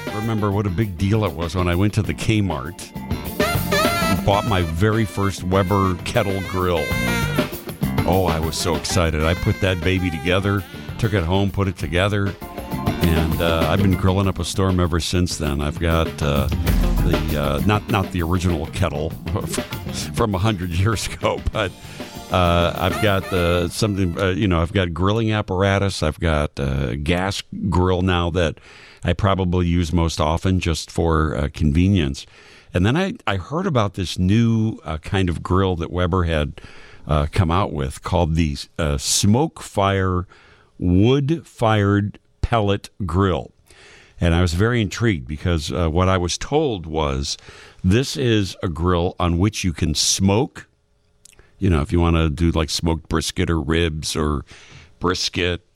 remember what a big deal it was when I went to the Kmart and bought my very first Weber kettle grill. Oh, I was so excited. I put that baby together, took it home, put it together, and I've been grilling up a storm ever since then. I've got not the original kettle from 100 years ago, but I've got I've got grilling apparatus. I've got a gas grill now that I probably use most often just for convenience. And then I heard about this new kind of grill that Weber had come out with called the Smokefire wood-fired pellet grill. And I was very intrigued because what I was told was this is a grill on which you can smoke. You know, if you want to do like smoked brisket or ribs or brisket,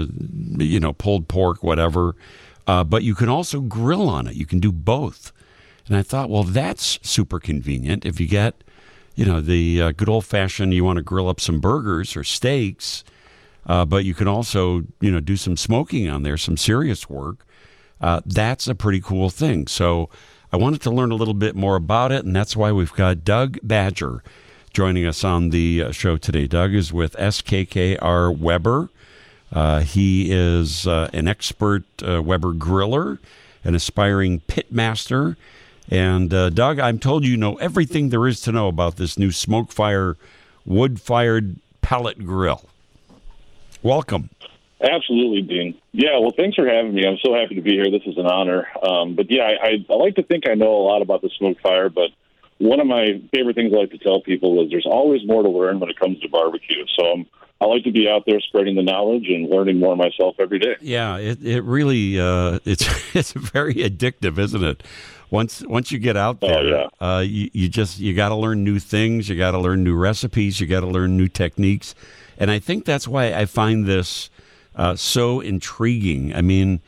pulled pork, whatever. But you can also grill on it. You can do both. And I thought, well, that's super convenient. If you get, the good old-fashioned, you want to grill up some burgers or steaks, but you can also, do some smoking on there, some serious work. That's a pretty cool thing. So I wanted to learn a little bit more about it, and that's why we've got Doug Badger joining us on the show today. Doug is with SKKR Weber. He is an expert Weber griller, an aspiring pitmaster. And Doug, I'm told you know everything there is to know about this new Smokefire wood-fired pellet grill. Welcome. Absolutely, Dean. Yeah, well, thanks for having me. I'm so happy to be here. This is an honor. But yeah, I like to think I know a lot about the Smokefire, but one of my favorite things I like to tell people is there's always more to learn when it comes to barbecue. So I like to be out there spreading the knowledge and learning more myself every day. Yeah, it really it's very addictive, isn't it? Once you get out there, you got to learn new things, you got to learn new recipes, you got to learn new techniques, and I think that's why I find this so intriguing. I mean,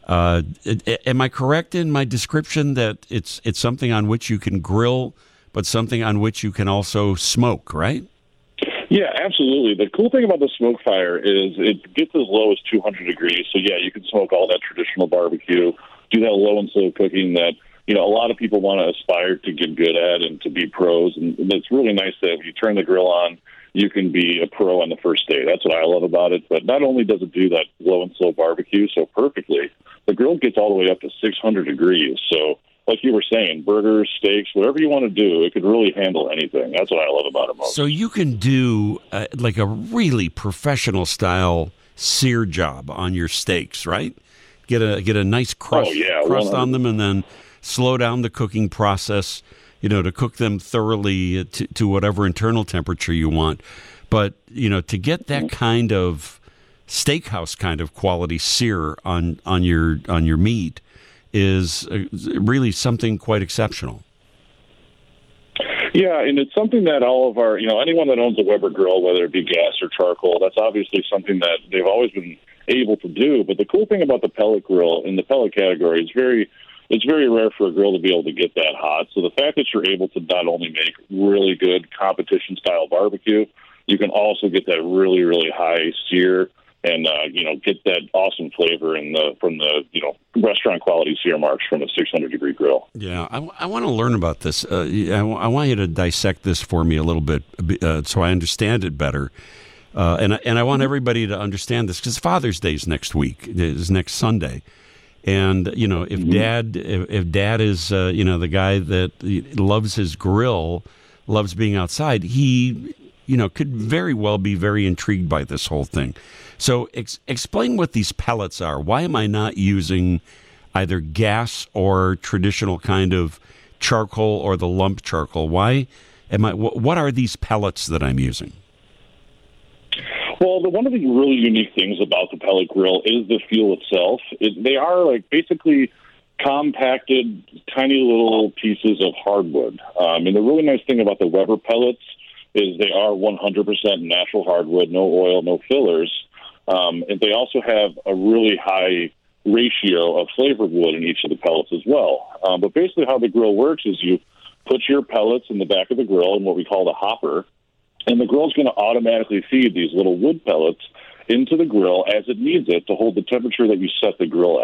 am I correct in my description that it's something on which you can grill, but something on which you can also smoke, right? Yeah, absolutely. The cool thing about the Smokefire is it gets as low as 200 degrees. So, yeah, you can smoke all that traditional barbecue, do that low and slow cooking that, a lot of people want to aspire to get good at and to be pros. And it's really nice that when you turn the grill on, you can be a pro on the first day. That's what I love about it. But not only does it do that low and slow barbecue so perfectly, the grill gets all the way up to 600 degrees. So, like you were saying, burgers, steaks, whatever you want to do, it could really handle anything. That's what I love about it most. So you can do like a really professional style sear job on your steaks, right? Get a nice crust on them, and then slow down the cooking process, to cook them thoroughly to whatever internal temperature you want. But to get that kind of steakhouse kind of quality sear on your meat is really something quite exceptional. Yeah, and it's something that all of our, anyone that owns a Weber grill, whether it be gas or charcoal, that's obviously something that they've always been able to do. But the cool thing about the pellet grill in the pellet category is it's very rare for a grill to be able to get that hot. So the fact that you're able to not only make really good competition-style barbecue, you can also get that really, really high sear and, get that awesome flavor from the restaurant quality sear marks from a 600-degree grill. Yeah, I want to learn about this. I want you to dissect this for me a little bit so I understand it better. And I want everybody to understand this because Father's Day is next week, is next Sunday. And, if dad is, the guy that loves his grill, loves being outside, he, could very well be very intrigued by this whole thing. So explain what these pellets are. Why am I not using either gas or traditional kind of charcoal or the lump charcoal? Why am I? What are these pellets that I'm using? Well, one of the really unique things about the pellet grill is the fuel itself. They are like basically compacted, tiny little pieces of hardwood. And the really nice thing about the Weber pellets is they are 100% natural hardwood, no oil, no fillers. And they also have a really high ratio of flavored wood in each of the pellets as well. But basically how the grill works is you put your pellets in the back of the grill in what we call the hopper, and the grill's going to automatically feed these little wood pellets into the grill as it needs it to hold the temperature that you set the grill at.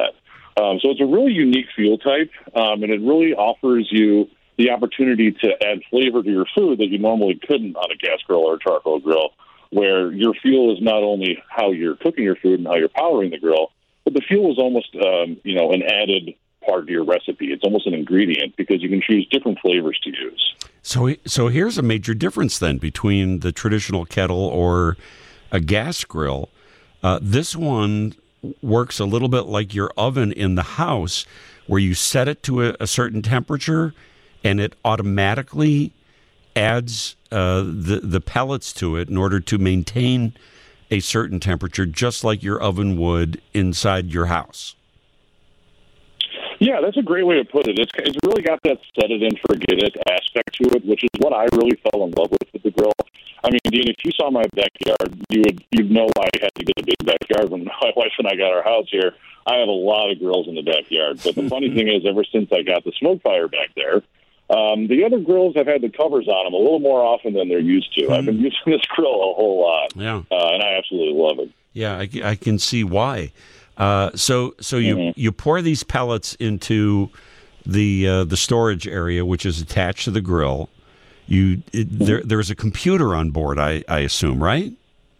So it's a really unique fuel type, and it really offers you the opportunity to add flavor to your food that you normally couldn't on a gas grill or a charcoal grill, where your fuel is not only how you're cooking your food and how you're powering the grill, but the fuel is almost, an added part of your recipe. It's almost an ingredient because you can choose different flavors to use. So here's a major difference then between the traditional kettle or a gas grill. This one works a little bit like your oven in the house, where you set it to a certain temperature and it automatically adds the pellets to it in order to maintain a certain temperature, just like your oven would inside your house. Yeah, that's a great way to put it. It's really got that set it and forget it aspect to it, which is what I really fell in love with the grill. I mean, Dean, if you saw my backyard, you'd know I had to get a big backyard. When my wife and I got our house here, I have a lot of grills in the backyard. But the funny thing is, ever since I got the smoke fire back there, the other grills have had the covers on them a little more often than they're used to. I've been using this grill a whole lot, and I absolutely love it. Yeah, I can see why. So you pour these pellets into the storage area, which is attached to the grill. There's a computer on board, I assume, right?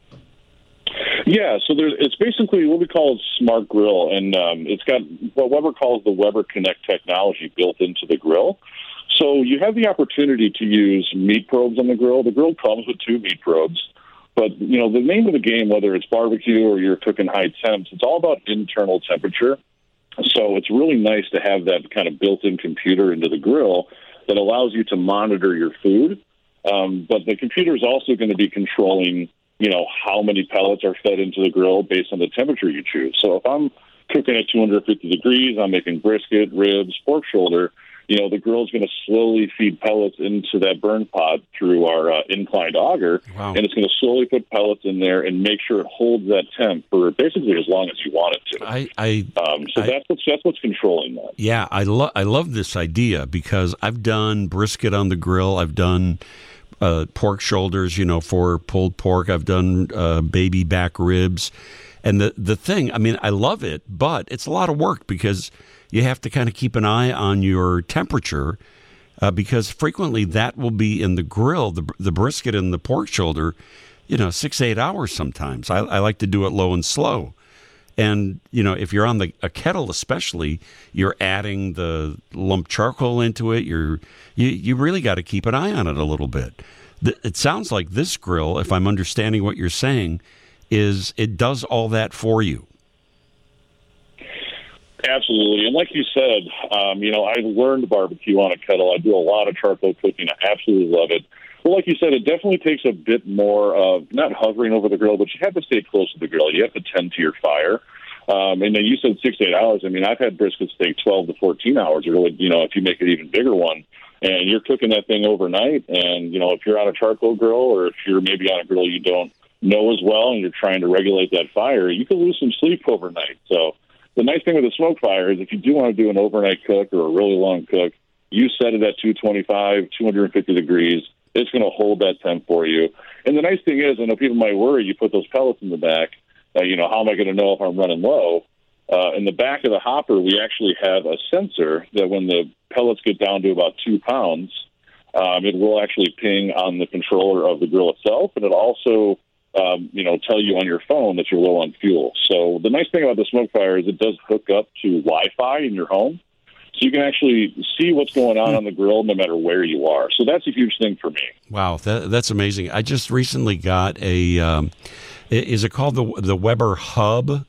Yeah, so it's basically what we call a smart grill, and it's got what Weber calls the Weber Connect technology built into the grill. So you have the opportunity to use meat probes on the grill. The grill comes with 2 meat probes. But, the name of the game, whether it's barbecue or you're cooking high temps, it's all about internal temperature. So it's really nice to have that kind of built-in computer into the grill that allows you to monitor your food. But the computer is also going to be controlling, how many pellets are fed into the grill based on the temperature you choose. So if I'm cooking at 250 degrees, I'm making brisket, ribs, pork shoulder, the grill's going to slowly feed pellets into that burn pot through our inclined auger, and it's going to slowly put pellets in there and make sure it holds that temp for basically as long as you want it to. That's what's controlling that. Yeah, I love this idea because I've done brisket on the grill. I've done pork shoulders, for pulled pork. I've done baby back ribs. And the thing, I mean, I love it, but it's a lot of work because you have to kind of keep an eye on your temperature because frequently that will be in the grill, the brisket and the pork shoulder, 6 to 8 hours sometimes. I like to do it low and slow. And, if you're on a kettle especially, you're adding the lump charcoal into it. You really got to keep an eye on it a little bit. It sounds like this grill, if I'm understanding what you're saying, is it does all that for you. Absolutely. And like you said, I learned barbecue on a kettle. I do a lot of charcoal cooking. I absolutely love it. Well, like you said, it definitely takes a bit more of not hovering over the grill, but you have to stay close to the grill. You have to tend to your fire. And then you said 6 to 8 hours. I mean, I've had briskets take 12 to 14 hours, or really, if you make it even bigger one. And you're cooking that thing overnight. And, if you're on a charcoal grill or if you're maybe on a grill you don't know as well and you're trying to regulate that fire, you can lose some sleep overnight. So the nice thing with a smoke fire is if you do want to do an overnight cook or a really long cook, you set it at 225, 250 degrees. It's going to hold that temp for you. And the nice thing is, I know people might worry, you put those pellets in the back, how am I going to know if I'm running low? In the back of the hopper, we actually have a sensor that when the pellets get down to about 2 pounds, it will actually ping on the controller of the grill itself, and it also tell you on your phone that you're low on fuel. So the nice thing about the smoke fire is it does hook up to Wi-Fi in your home. So you can actually see what's going on the grill no matter where you are. So that's a huge thing for me. Wow, that's amazing. I just recently got is it called the Weber Hub?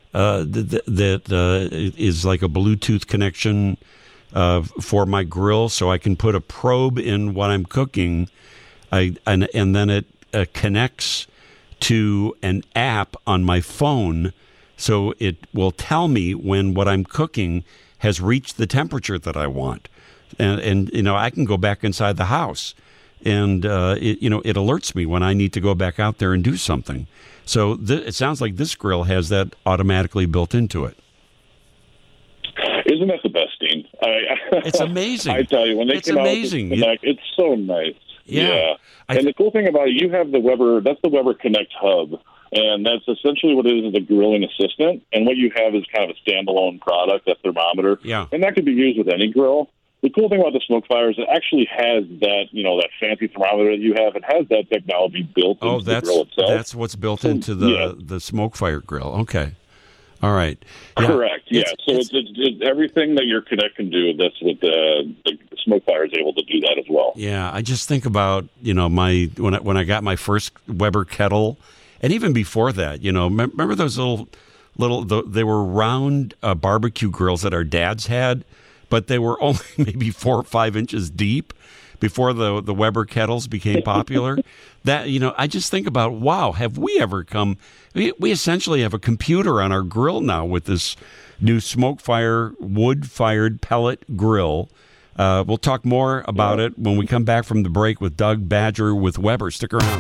That is like a Bluetooth connection for my grill, so I can put a probe in what I'm cooking, and then it connects to an app on my phone, so it will tell me when what I'm cooking has reached the temperature that I want, and I can go back inside the house, and it alerts me when I need to go back out there and do something. So it sounds like this grill has that automatically built into it. Isn't that the best, Dean? It's amazing. I tell you, when they came amazing. out with it's so nice. Yeah. And the cool thing about it, you have the Weber, that's the Weber Connect Hub. And that's essentially what it is a grilling assistant. And what you have is kind of a standalone product, that thermometer. Yeah. And that could be used with any grill. The cool thing about the SmokeFire is it actually has that, that fancy thermometer that you have. It has that technology built into the grill itself. That's what's built into the SmokeFire grill. Okay. All right. Yeah. Correct. Yeah. It's everything that your Connect can do. That's what the SmokeFire is able to do that as well. Yeah. I just think about when I got my first Weber kettle, and even before that, remember those little they were round barbecue grills that our dads had, but they were only maybe 4 or 5 inches deep before the Weber kettles became popular. That, I just think about, wow, have we ever come? We essentially have a computer on our grill now with this new SmokeFire wood-fired pellet grill. We'll talk more about it when we come back from the break with Doug Badger with Weber. Stick around.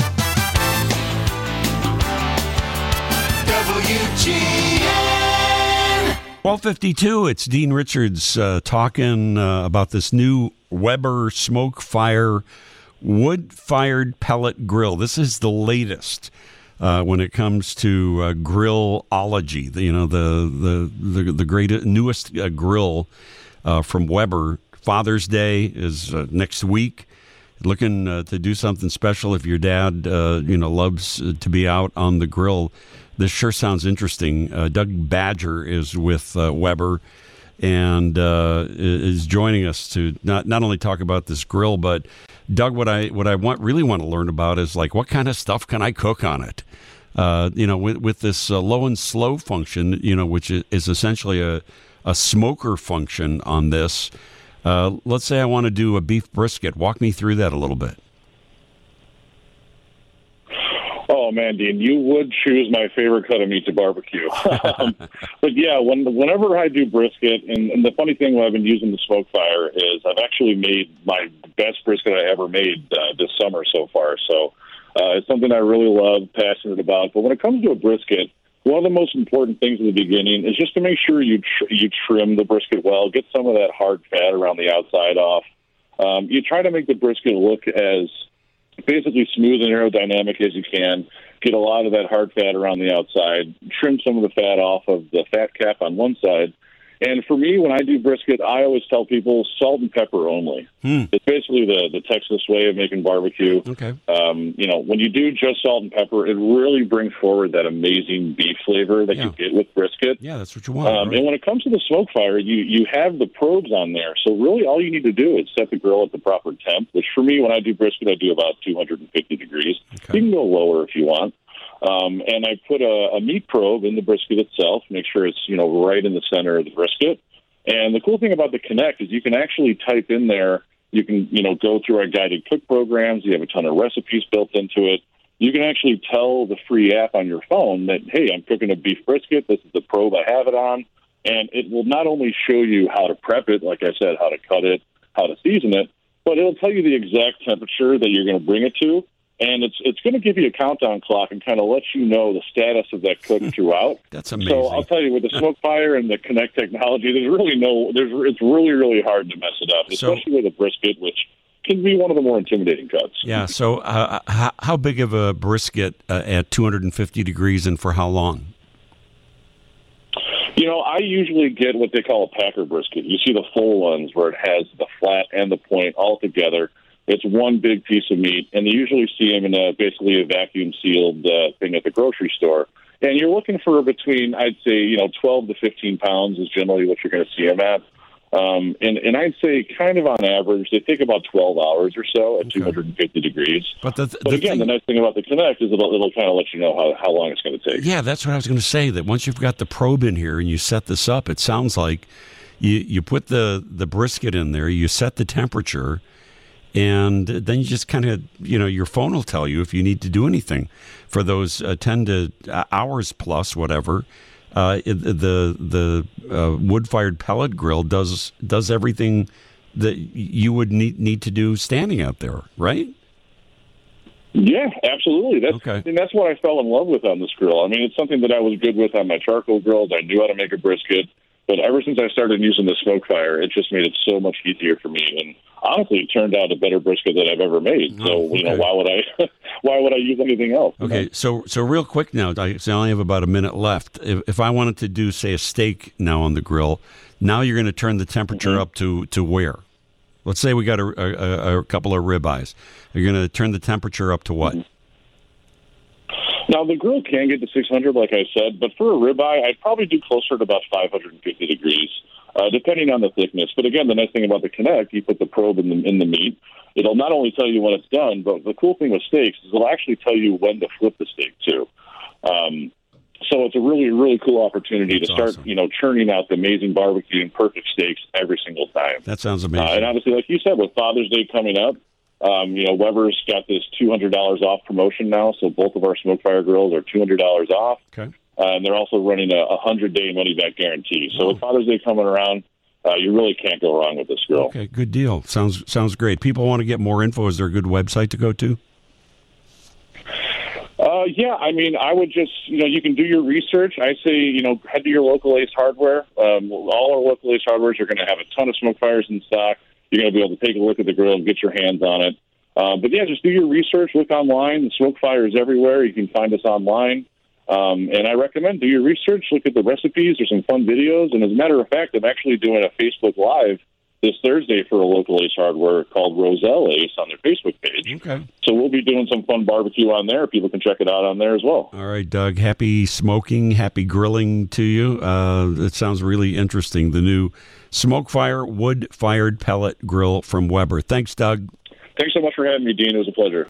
WGN 12:52. It's Dean Richards talking about this new Weber SmokeFire wood-fired pellet grill. This is the latest when it comes to grillology. The greatest, newest grill from Weber. Father's Day is next week. Looking to do something special if your dad, loves to be out on the grill. This sure sounds interesting. Doug Badger is with Weber and is joining us to not only talk about this grill, but Doug, what I really want to learn about is like what kind of stuff can I cook on it? With this low and slow function, which is essentially a smoker function on this. Let's say I want to do a beef brisket. Walk me through that a little bit. Oh, man, Dean, you would choose my favorite cut of meat to barbecue. But, yeah, whenever I do brisket, and the funny thing when I've been using the SmokeFire is I've actually made my best brisket I ever made this summer so far. So it's something I really love, passionate about. But when it comes to a brisket, one of the most important things in the beginning is just to make sure you trim the brisket well, get some of that hard fat around the outside off. You try to make the brisket look as basically smooth and aerodynamic as you can, get a lot of that hard fat around the outside, trim some of the fat off of the fat cap on one side. And for me, when I do brisket, I always tell people salt and pepper only. It's basically the Texas way of making barbecue. Okay. When you do just salt and pepper, it really brings forward that amazing beef flavor that you get with brisket. Yeah, that's what you want. Right? And when it comes to the SmokeFire, you have the probes on there. So really all you need to do is set the grill at the proper temp, which for me, when I do brisket, I do about 250 degrees. Okay. You can go lower if you want. And I put a meat probe in the brisket itself, make sure it's, right in the center of the brisket. And the cool thing about the Connect is you can actually type in there, you can, go through our guided cook programs. You have a ton of recipes built into it. You can actually tell the free app on your phone that, hey, I'm cooking a beef brisket. This is the probe I have it on. And it will not only show you how to prep it, like I said, how to cut it, how to season it, but it'll tell you the exact temperature that you're going to bring it to. And it's going to give you a countdown clock and kind of let you know the status of that cook throughout. That's amazing. So I'll tell you, with the SmokeFire and the Connect technology, it's really, really hard to mess it up, especially with a brisket, which can be one of the more intimidating cuts. Yeah. So how big of a brisket at 250 degrees and for how long? I usually get what they call a packer brisket. You see the full ones where it has the flat and the point all together. It's one big piece of meat, and you usually see them in basically a vacuum-sealed thing at the grocery store. And you're looking for between, I'd say, 12 to 15 pounds is generally what you're going to see them at. And I'd say kind of on average, they take about 12 hours or so at 250 degrees. But again, the nice thing about the Connect is it'll kind of let you know how long it's going to take. Yeah, that's what I was going to say, that once you've got the probe in here and you set this up, it sounds like you put the brisket in there, you set the temperature, and then you just kind of, your phone will tell you if you need to do anything for those 10 to hours plus, whatever. The wood-fired pellet grill does everything that you would need to do standing out there, right? Yeah, absolutely. That's what I fell in love with on this grill. I mean, it's something that I was good with on my charcoal grills. I knew how to make a brisket. But ever since I started using the SmokeFire, it just made it so much easier for me. And Mm-hmm. Honestly, it turned out a better brisket than I've ever made. So, okay. why would I use anything else? Okay, so real quick now, I only have about a minute left. If I wanted to do, say, a steak now on the grill, now you're going to turn the temperature up to where? Let's say we got a couple of ribeyes. You're going to turn the temperature up to what? Now, the grill can get to 600, like I said, but for a ribeye, I'd probably do closer to about 550 degrees, depending on the thickness. But again, the nice thing about the Kinect, you put the probe in the meat. It'll not only tell you when it's done, but the cool thing with steaks is it'll actually tell you when to flip the steak, too. So it's a really, really cool opportunity to start, churning out the amazing barbecue and perfect steaks every single time. That sounds amazing. And obviously, like you said, with Father's Day coming up, Weber's got this $200 off promotion now, so both of our smoke fire grills are $200 off. Okay. And they're also running a 100-day money-back guarantee. So with Father's Day coming around, you really can't go wrong with this grill. Okay, good deal. Sounds great. People want to get more info. Is there a good website to go to? Yeah, I mean, I would just, you can do your research. I say, head to your local Ace Hardware. All our local Ace Hardwares are going to have a ton of smoke fires in stock. You're going to be able to take a look at the grill and get your hands on it. But yeah, just do your research. Look online. The smoke fire is everywhere. You can find us online. And I recommend do your research. Look at the recipes. There's some fun videos. And as a matter of fact, I'm actually doing a Facebook Live this Thursday for a local Ace Hardware called Roselle Ace on their Facebook page. Okay. So we'll be doing some fun barbecue on there. People can check it out on there as well. All right, Doug. Happy smoking, happy grilling to you. It sounds really interesting. The new Smoke Fire wood-fired pellet grill from Weber. Thanks, Doug. Thanks so much for having me, Dean. It was a pleasure.